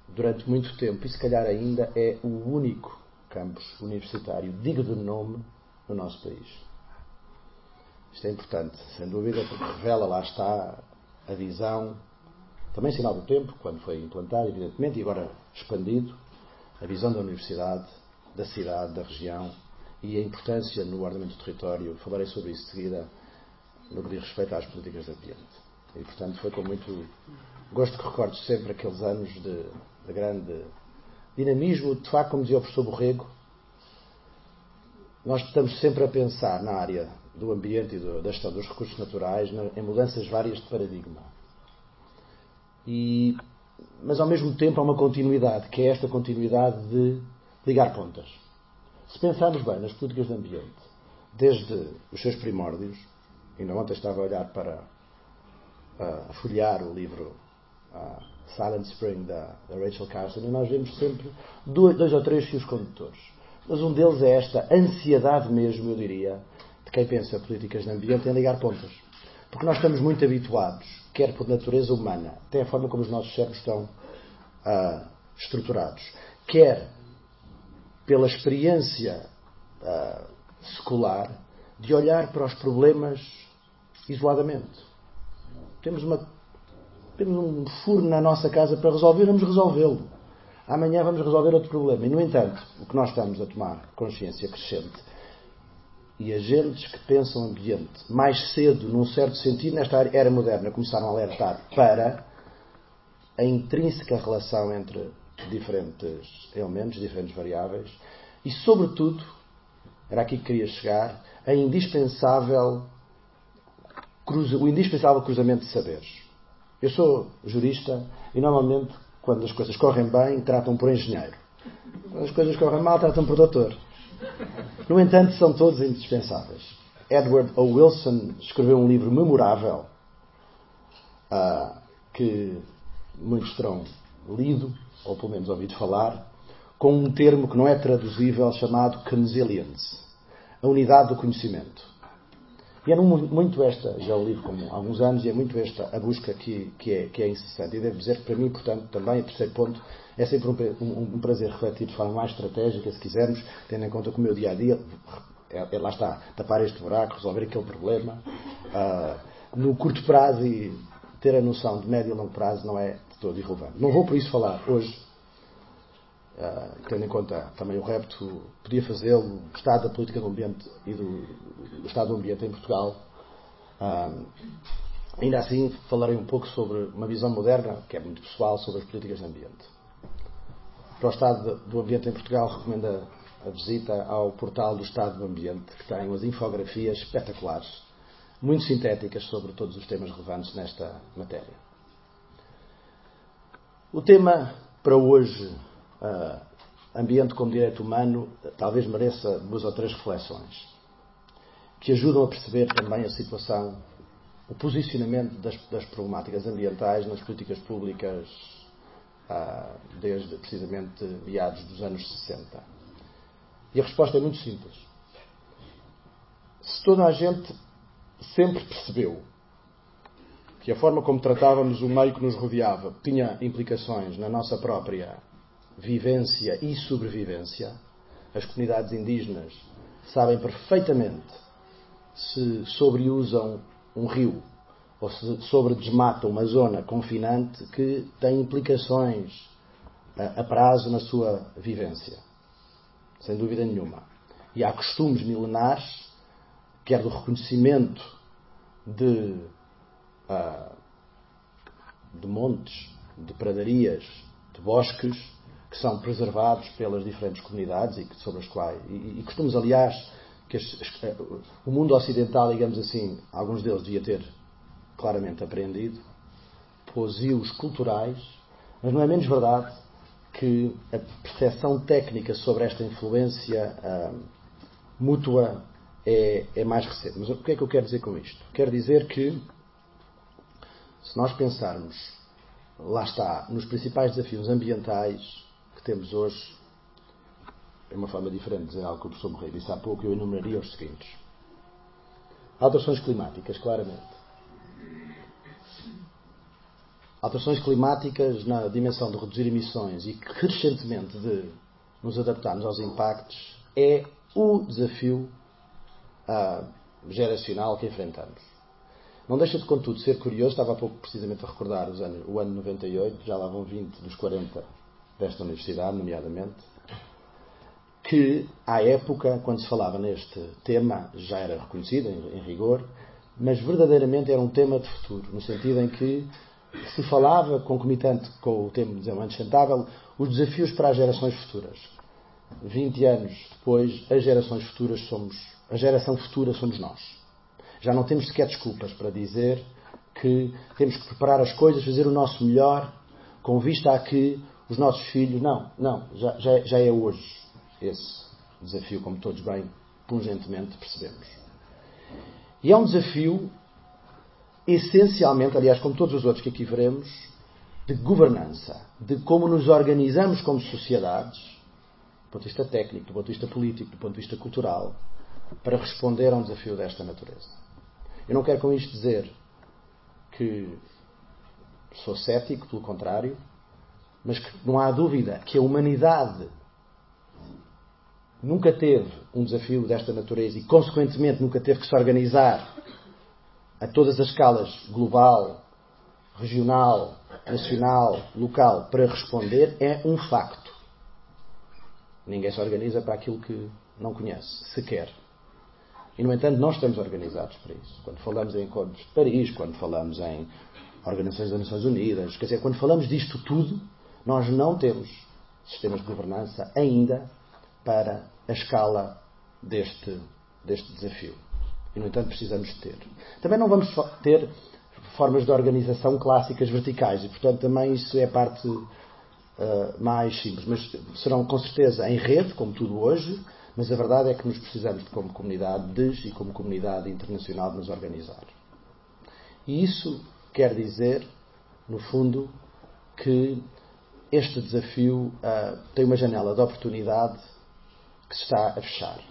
durante muito tempo, e se calhar ainda é o único campus universitário digno de nome no nosso país. Isto é importante, sem dúvida, porque revela, lá está, a visão, também sinal do tempo, quando foi implantado, evidentemente, e agora expandido, a visão da universidade, da cidade, da região, e a importância no ordenamento do território. Falarei sobre isso de seguida, no que diz respeito às políticas de ambiente. E, portanto, foi com muito gosto que recordo sempre aqueles anos de, de grande dinamismo. De facto, como dizia o professor Borrego, nós estamos sempre a pensar na área do ambiente e do, da gestão dos recursos naturais, em mudanças várias de paradigma. E, mas, ao mesmo tempo, há uma continuidade, que é esta continuidade de ligar pontas. Se pensarmos bem nas políticas de ambiente, desde os seus primórdios, ainda ontem estava a olhar para a folhear o livro uh, Silent Spring da, da Rachel Carson, e nós vemos sempre dois, dois ou três fios condutores. Mas um deles é esta ansiedade mesmo, eu diria, de quem pensa políticas de ambiente em ligar pontas. Porque nós estamos muito habituados, quer por natureza humana, até a forma como os nossos cérebros estão uh, estruturados, quer pela experiência uh, secular, de olhar para os problemas isoladamente. Temos, uma, temos um furo na nossa casa para resolver, vamos resolvê-lo. Amanhã vamos resolver outro problema. E, no entanto, o que nós estamos a tomar consciência crescente, e agentes que pensam ambiente mais cedo, num certo sentido, nesta era moderna, começaram a alertar para a intrínseca relação entre diferentes elementos, diferentes variáveis, e, sobretudo, era aqui que queria chegar, a indispensável o indispensável cruzamento de saberes. Eu sou jurista e, normalmente, quando as coisas correm bem, tratam por engenheiro. Quando as coisas correm mal, tratam por doutor. No entanto, são todos indispensáveis. Edward O. Wilson escreveu um livro memorável uh, que muitos terão lido, ou pelo menos ouvido falar, com um termo que não é traduzível, chamado consilience, a unidade do conhecimento. E é muito esta, já o li há alguns anos, e é muito esta a busca que, que, é, que é incessante. E devo dizer que, para mim, portanto, também, o terceiro ponto, é sempre um, um, um prazer refletir de forma mais estratégica, se quisermos, tendo em conta que o meu dia-a-dia, é, é, lá está, tapar este buraco, resolver aquele problema, uh, no curto prazo, e ter a noção de médio e longo prazo não é de todo irrelevante. Não vou, por isso, falar hoje, uh, tendo em conta também o repto, podia fazê-lo, o estado da política do ambiente e do, do estado do ambiente em Portugal. Uh, ainda assim, falarei um pouco sobre uma visão moderna, que é muito pessoal, sobre as políticas de ambiente. Para o estado do ambiente em Portugal, recomendo a, a visita ao portal do Estado do Ambiente, que tem umas infografias espetaculares, muito sintéticas sobre todos os temas relevantes nesta matéria. O tema para hoje, uh, ambiente como direito humano, talvez mereça duas ou três reflexões que ajudam a perceber também a situação, o posicionamento das, das problemáticas ambientais nas políticas públicas uh, desde precisamente meados dos anos sessenta. E a resposta é muito simples. Se toda a gente sempre percebeu que a forma como tratávamos o meio que nos rodeava tinha implicações na nossa própria vivência e sobrevivência, as comunidades indígenas sabem perfeitamente se sobreusam um rio ou se sobredesmatam uma zona confinante que tem implicações a prazo na sua vivência. Sem dúvida nenhuma. E há costumes milenares, quer do reconhecimento de, uh, de montes, de pradarias, de bosques, que são preservados pelas diferentes comunidades e sobre as quais, e, e costumes, aliás, que as, as, o mundo ocidental, digamos assim, alguns deles devia ter claramente apreendido, posios culturais, mas não é menos verdade que a percepção técnica sobre esta influência uh, mútua é, é mais recente. Mas o que é que eu quero dizer com isto? Quero dizer que, se nós pensarmos, lá está, nos principais desafios ambientais que temos hoje, é uma forma diferente de dizer algo que o professor Borrego disse há pouco, eu enumeraria os seguintes. Alterações climáticas, claramente. alterações climáticas na dimensão de reduzir emissões e crescentemente de nos adaptarmos aos impactos é o desafio uh, geracional que enfrentamos. Não deixa de, contudo, ser curioso, estava há pouco precisamente a recordar os anos, o ano noventa e oito, já lá vão vinte dos quarenta desta universidade, nomeadamente, que, à época, quando se falava neste tema, já era reconhecido, em, em rigor, mas verdadeiramente era um tema de futuro, no sentido em que se falava, concomitante com o tema de desenvolvimento sustentável, os desafios para as gerações futuras. vinte anos depois, as gerações futuras somos, a geração futura somos nós. Já não temos sequer desculpas para dizer que temos que preparar as coisas, fazer o nosso melhor, com vista a que os nossos filhos... Não, não, já, já, já é hoje esse desafio, como todos bem, pungentemente percebemos. E é um desafio, essencialmente, aliás, como todos os outros que aqui veremos, de governança, de como nos organizamos como sociedades, do ponto de vista técnico, do ponto de vista político, do ponto de vista cultural, para responder a um desafio desta natureza. Eu não quero com isto dizer que sou cético, pelo contrário, mas que não há dúvida que a humanidade nunca teve um desafio desta natureza e, consequentemente, nunca teve que se organizar a todas as escalas, global, regional, nacional, local, para responder, é um facto. Ninguém se organiza para aquilo que não conhece, sequer. E, no entanto, nós estamos organizados para isso. Quando falamos em Acordos de Paris, quando falamos em Organizações das Nações Unidas, quer dizer, quando falamos disto tudo, nós não temos sistemas de governança ainda para a escala deste, deste desafio. E, no entanto, precisamos de ter. Também não vamos ter formas de organização clássicas verticais e, portanto, também isso é a parte uh, mais simples. Mas serão, com certeza, em rede, como tudo hoje, mas a verdade é que nos precisamos, de, como comunidade, de, e como comunidade internacional, de nos organizar. E isso quer dizer, no fundo, que este desafio uh, tem uma janela de oportunidade que se está a fechar.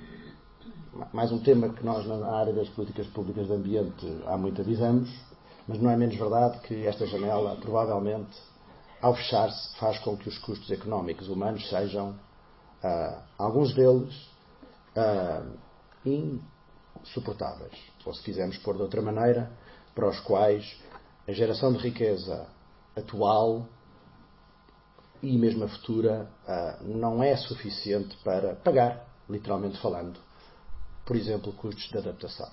Mais um tema que nós, na área das políticas públicas de ambiente, há muito avisamos, mas não é menos verdade que esta janela, provavelmente, ao fechar-se, faz com que os custos económicos humanos sejam, Uh, alguns deles, uh, insuportáveis. Ou, se quisermos pôr de outra maneira, para os quais a geração de riqueza atual e mesmo a futura uh, não é suficiente para pagar, literalmente falando, por exemplo, custos de adaptação.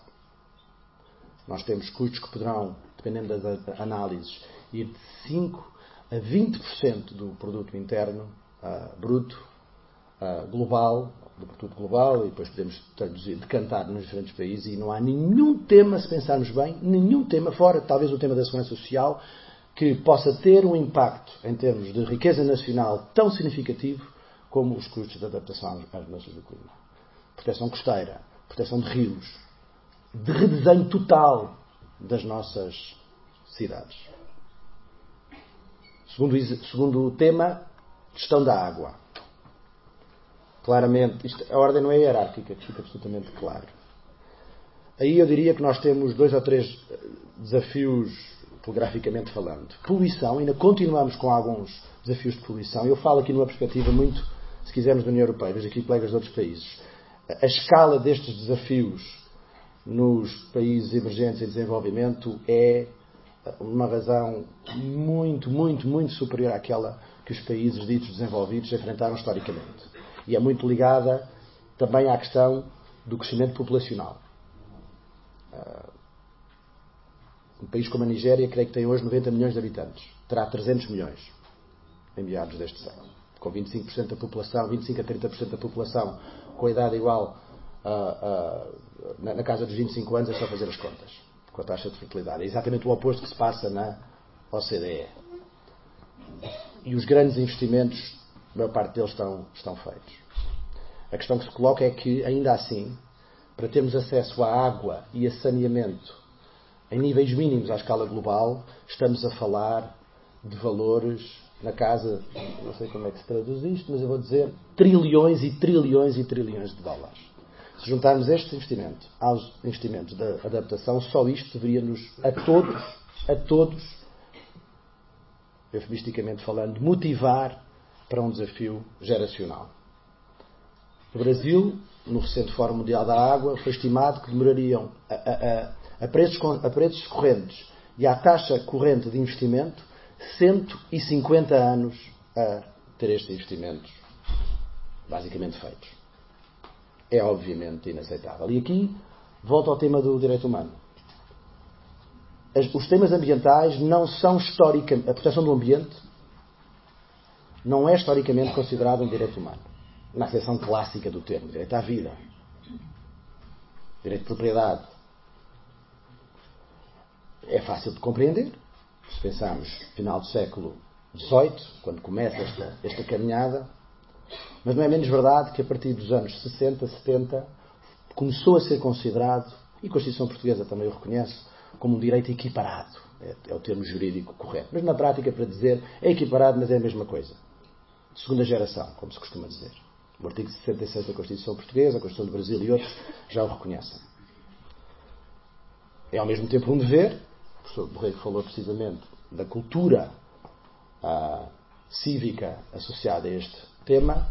Nós temos custos que poderão, dependendo das análises, ir de cinco a vinte por cento do produto interno uh, bruto Uh, global, do produto global, e depois podemos traduzir, decantar nos diferentes países, e não há nenhum tema, se pensarmos bem, nenhum tema, fora talvez o tema da segurança social, que possa ter um impacto em termos de riqueza nacional tão significativo como os custos de adaptação às mudanças do clima. Proteção costeira, proteção de rios, de redesenho total das nossas cidades. Segundo, segundo o tema, gestão da água. Claramente, isto, a ordem não é hierárquica, que fica absolutamente claro. Aí eu diria que nós temos dois ou três desafios, telegraficamente falando. Poluição, ainda continuamos com alguns desafios de poluição. Eu falo aqui numa perspectiva muito, se quisermos, da União Europeia, vejo aqui colegas de outros países. A escala destes desafios nos países emergentes em desenvolvimento é uma razão muito, muito, muito superior àquela que os países ditos desenvolvidos enfrentaram historicamente. E é muito ligada também à questão do crescimento populacional. Um país como a Nigéria, creio que tem hoje noventa milhões de habitantes. Terá trezentos milhões em meados deste século. Com vinte e cinco por cento da população, vinte e cinco a trinta por cento da população com a idade igual a, a, na, na casa dos vinte e cinco anos, é só fazer as contas. Com a taxa de fertilidade. É exatamente o oposto que se passa na O C D E. E os grandes investimentos, a maior parte deles estão, estão feitos. A questão que se coloca é que, ainda assim, para termos acesso à água e a saneamento em níveis mínimos à escala global, estamos a falar de valores na casa, não sei como é que se traduz isto, mas eu vou dizer trilhões e trilhões e trilhões de dólares. Se juntarmos este investimento aos investimentos da adaptação, só isto deveria-nos, a todos, a todos, eufemisticamente falando, motivar para um desafio geracional. O Brasil, no recente Fórum Mundial da Água, foi estimado que demorariam a, a, a, preços, a preços correntes e à taxa corrente de investimento cento e cinquenta anos a ter estes investimentos basicamente feitos. É obviamente inaceitável. E aqui volto ao tema do direito humano. As, os temas ambientais não são historicamente... A proteção do ambiente não é historicamente considerado um direito humano. Na acessão clássica do termo. Direito à vida. Direito de propriedade. É fácil de compreender. Se pensarmos no final do século dezoito, quando começa esta, esta caminhada, mas não é menos verdade que a partir dos anos sessenta, setenta, começou a ser considerado, e a Constituição Portuguesa também o reconhece, como um direito equiparado. É, é o termo jurídico correto. Mas na prática, para dizer, é equiparado, mas é a mesma coisa. De segunda geração, como se costuma dizer. O artigo sessenta e seis da Constituição Portuguesa, a Constituição do Brasil e outros já o reconhecem. É ao mesmo tempo um dever. O professor Borrego falou precisamente da cultura ah, cívica associada a este tema.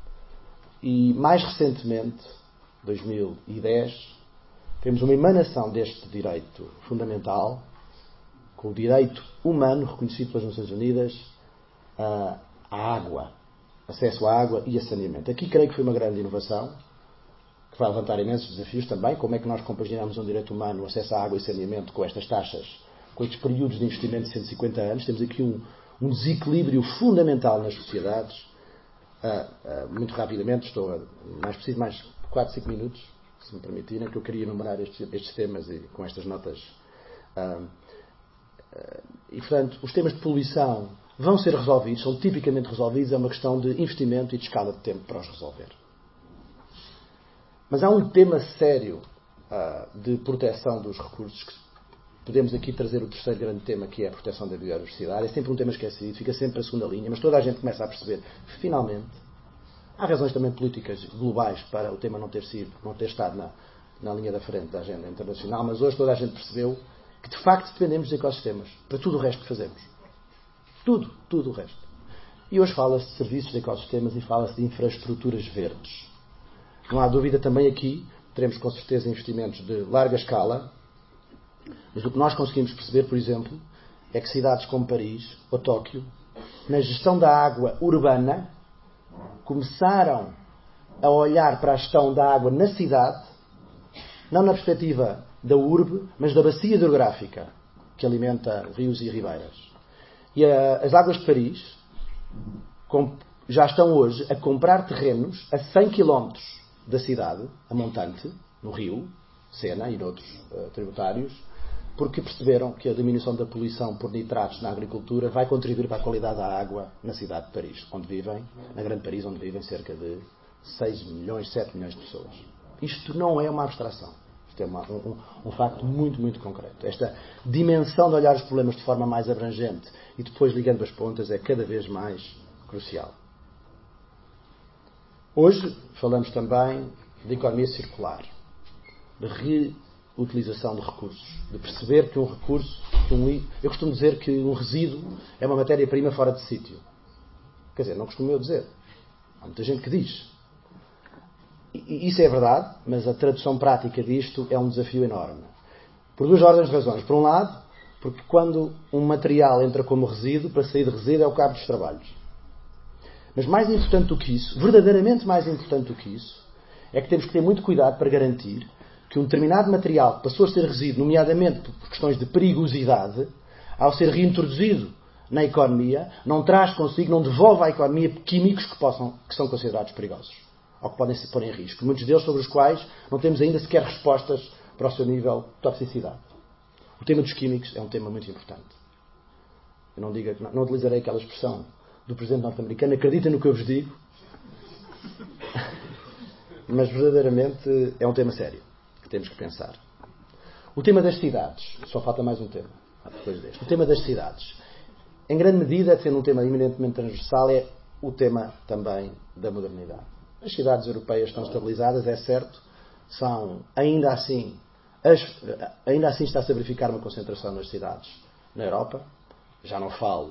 E mais recentemente, dois mil e dez, temos uma emanação deste direito fundamental, com o direito humano reconhecido pelas Nações Unidas à água, acesso à água e a saneamento. Aqui creio que foi uma grande inovação, que vai levantar imensos desafios também. Como é que nós compaginamos um direito humano, o acesso à água e saneamento, com estas taxas, com estes períodos de investimento de cento e cinquenta anos? Temos aqui um, um desequilíbrio fundamental nas sociedades. Ah, ah, muito rapidamente, estou a, mais preciso mais quatro, cinco minutos, se me permitirem, que eu queria enumerar estes, estes temas e, com estas notas. Ah, ah, e, portanto, os temas de poluição vão ser resolvidos, são tipicamente resolvidos, é uma questão de investimento e de escala de tempo para os resolver. Mas há um tema sério ah, de proteção dos recursos, que podemos aqui trazer o terceiro grande tema, que é a proteção da biodiversidade. É sempre um tema esquecido, fica sempre a segunda linha, mas toda a gente começa a perceber que, finalmente, há razões também políticas globais para o tema não ter sido, não ter estado na, na linha da frente da agenda internacional, mas hoje toda a gente percebeu que, de facto, dependemos dos ecossistemas para tudo o resto que fazemos. Tudo, tudo o resto. E hoje fala-se de serviços de ecossistemas e fala-se de infraestruturas verdes. Não há dúvida também aqui, teremos com certeza investimentos de larga escala, mas o que nós conseguimos perceber, por exemplo, é que cidades como Paris ou Tóquio, na gestão da água urbana, começaram a olhar para a gestão da água na cidade, não na perspectiva da urbe, mas da bacia hidrográfica, que alimenta rios e ribeiras. E a, as águas de Paris com, já estão hoje a comprar terrenos a cem quilómetros da cidade, a montante, no rio Sena e noutros uh, tributários, porque perceberam que a diminuição da poluição por nitratos na agricultura vai contribuir para a qualidade da água na cidade de Paris, onde vivem, na Grande Paris, onde vivem cerca de seis milhões, sete milhões de pessoas. Isto não é uma abstração. Isto é uma, um, um facto muito, muito concreto. Esta dimensão de olhar os problemas de forma mais abrangente e depois ligando as pontas é cada vez mais crucial. Hoje falamos também de economia circular, de reutilização de recursos, de perceber que um recurso, que um, eu costumo dizer que um resíduo é uma matéria-prima fora de sítio. Quer dizer, não costumo eu dizer. Há muita gente que diz. E isso é verdade, mas a tradução prática disto é um desafio enorme. Por duas ordens de razões. Por um lado, porque quando um material entra como resíduo, para sair de resíduo é o cabo dos trabalhos. Mas mais importante do que isso, verdadeiramente mais importante do que isso, é que temos que ter muito cuidado para garantir que um determinado material que passou a ser resíduo, nomeadamente por questões de perigosidade, ao ser reintroduzido na economia, não traz consigo, não devolve à economia químicos que, possam, que são considerados perigosos, ou que podem se pôr em risco. Muitos deles sobre os quais não temos ainda sequer respostas para o seu nível de toxicidade. O tema dos químicos é um tema muito importante. Eu não, digo, não, não utilizarei aquela expressão do presidente norte-americano, acreditem no que eu vos digo, mas verdadeiramente é um tema sério que temos que pensar. O tema das cidades, só falta mais um tema depois deste. O tema das cidades, em grande medida, sendo um tema eminentemente transversal, é o tema também da modernidade. As cidades europeias estão estabilizadas, é certo, são ainda assim, as, ainda assim está-se a verificar uma concentração nas cidades na Europa. Já não falo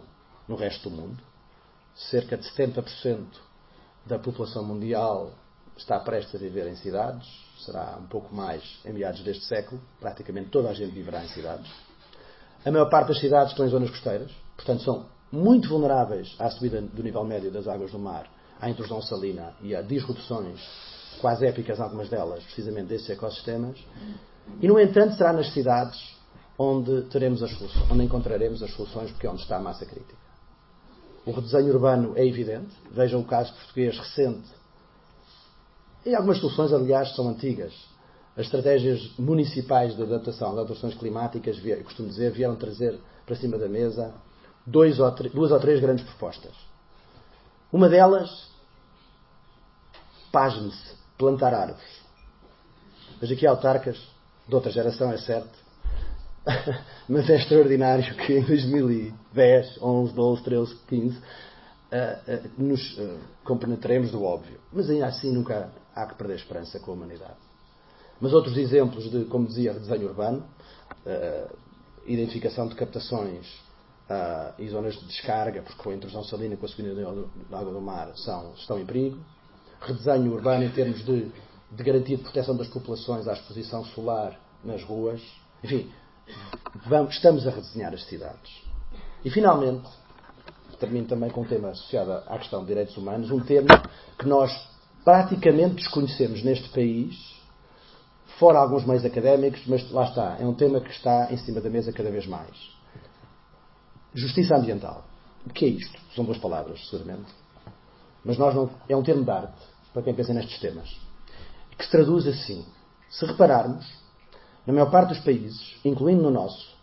no resto do mundo. Cerca de setenta por cento da população mundial está prestes a viver em cidades, será um pouco mais em meados deste século, praticamente toda a gente viverá em cidades. A maior parte das cidades estão em zonas costeiras, portanto são muito vulneráveis à subida do nível médio das águas do mar, à intrusão salina e a disrupções quase épicas, algumas delas, precisamente desses ecossistemas. E, no entanto, será nas cidades onde, teremos as soluções, onde encontraremos as soluções, porque é onde está a massa crítica. O redesenho urbano é evidente. Vejam o caso português recente. E algumas soluções, aliás, são antigas. As estratégias municipais de adaptação às alterações climáticas, eu costumo dizer, vieram trazer para cima da mesa dois ou três, duas ou três grandes propostas. Uma delas, pasme-se, plantar árvores. Mas aqui há autarcas de outra geração, é certo, mas é extraordinário que em dois mil e dez, onze, doze, treze, quinze uh, uh, nos uh, compenetremos do óbvio. Mas ainda assim nunca há que perder esperança com a humanidade. Mas outros exemplos de, como dizia, redesenho urbano, uh, identificação de captações uh, e zonas de descarga, porque com a intrusão salina e com a subida da água do mar são, estão em perigo. Redesenho urbano em termos de, de garantia de proteção das populações à exposição solar nas ruas. Enfim, vamos, estamos a redesenhar as cidades. E, finalmente, termino também com um tema associado à questão de direitos humanos, um tema que nós praticamente desconhecemos neste país, fora alguns meios académicos, mas lá está, é um tema que está em cima da mesa cada vez mais. Justiça ambiental. O que é isto? São duas palavras, seguramente. Mas nós não, é um termo de arte, para quem pensa nestes temas, que se traduz assim. Se repararmos, na maior parte dos países, incluindo no nosso,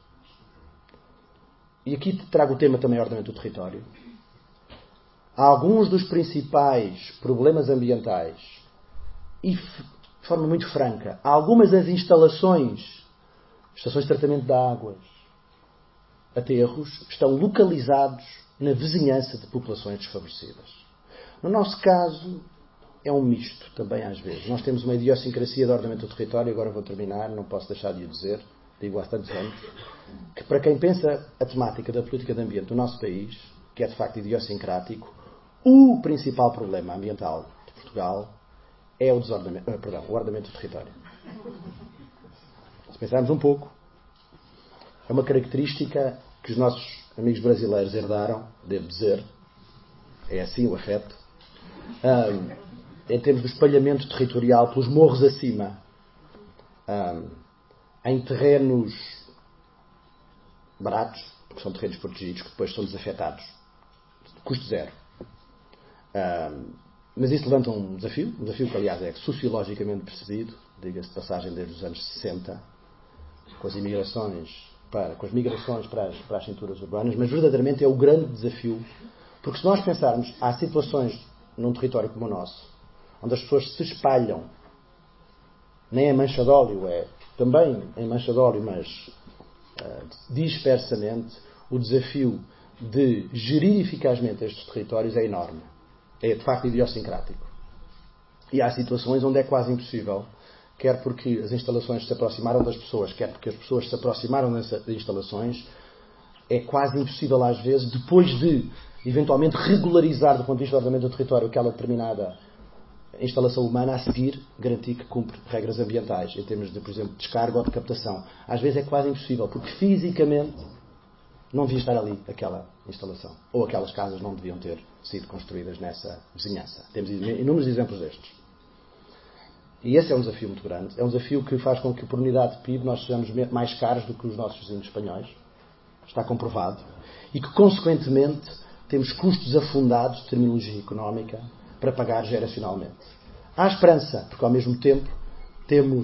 e aqui trago o tema também ordenamento do território, há alguns dos principais problemas ambientais, e de forma muito franca, há algumas das instalações, estações de tratamento de águas, aterros, estão localizados na vizinhança de populações desfavorecidas. No nosso caso, é um misto também às vezes. Nós temos uma idiosincrasia de ordenamento do território, agora vou terminar, não posso deixar de o dizer, digo há tantos anos, que para quem pensa a temática da política de ambiente do nosso país, que é de facto idiosincrático, o principal problema ambiental de Portugal é o, desordenamento, perdão, o ordenamento do território. Se pensarmos um pouco, é uma característica que os nossos amigos brasileiros herdaram, devo dizer, é assim o afeto, um, em termos de espalhamento territorial pelos morros acima, um, em terrenos baratos, porque são terrenos protegidos, que depois são desafetados, custo zero. Um, mas isso levanta um desafio, um desafio que aliás é sociologicamente percebido, diga-se de passagem desde os anos sessenta, com as imigrações, para, com as migrações para as, para as cinturas urbanas, mas verdadeiramente é o grande desafio, porque se nós pensarmos, há situações num território como o nosso, onde as pessoas se espalham, nem é mancha de óleo, é também em mancha de óleo, mas uh, dispersamente, o desafio de gerir eficazmente estes territórios é enorme. É de facto idiosincrático. E há situações onde é quase impossível, quer porque as instalações se aproximaram das pessoas, quer porque as pessoas se aproximaram das instalações, é quase impossível às vezes, depois de eventualmente regularizar do ponto de vista do ordenamento do território aquela determinada instalação humana, a seguir garantir que cumpre regras ambientais, em termos de, por exemplo, descarga ou de captação. Às vezes é quase impossível, porque fisicamente não devia estar ali aquela instalação. Ou aquelas casas não deviam ter sido construídas nessa vizinhança. Temos inúmeros exemplos destes. E esse é um desafio muito grande. É um desafio que faz com que, por unidade de P I B, nós sejamos mais caros do que os nossos vizinhos espanhóis. Está comprovado. E que, consequentemente, temos custos afundados de terminologia económica para pagar geracionalmente. Há esperança, porque ao mesmo tempo temos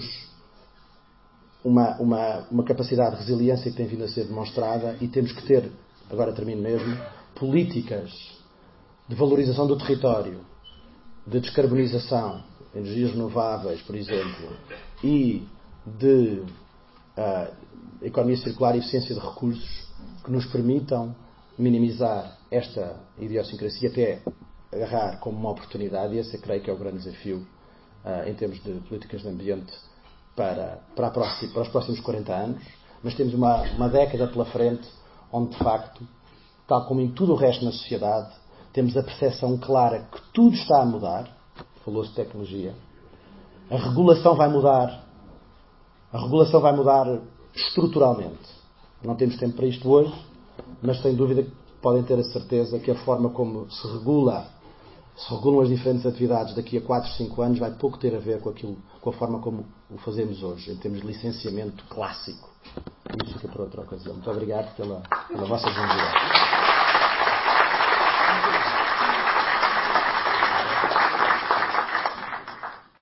uma, uma, uma capacidade de resiliência que tem vindo a ser demonstrada e temos que ter, agora termino mesmo, políticas de valorização do território, de descarbonização, energias renováveis, por exemplo, e de uh, economia circular e eficiência de recursos que nos permitam minimizar esta idiosincrasia até agarrar como uma oportunidade, e esse eu creio que é o grande desafio uh, em termos de políticas de ambiente para, para, a próxima, para os próximos quarenta anos, mas temos uma, uma década pela frente onde de facto tal como em tudo o resto na sociedade, temos a percepção clara que tudo está a mudar. Falou-se de tecnologia. A regulação vai mudar. A regulação vai mudar estruturalmente. Não temos tempo para isto hoje, mas sem dúvida que podem ter a certeza que a forma como se regula, se regulam as diferentes atividades daqui a quatro, cinco anos vai pouco ter a ver com, aquilo, com a forma como o fazemos hoje, em termos de licenciamento clássico. Isso fica para outra ocasião. Muito obrigado pela, pela vossa generosidade.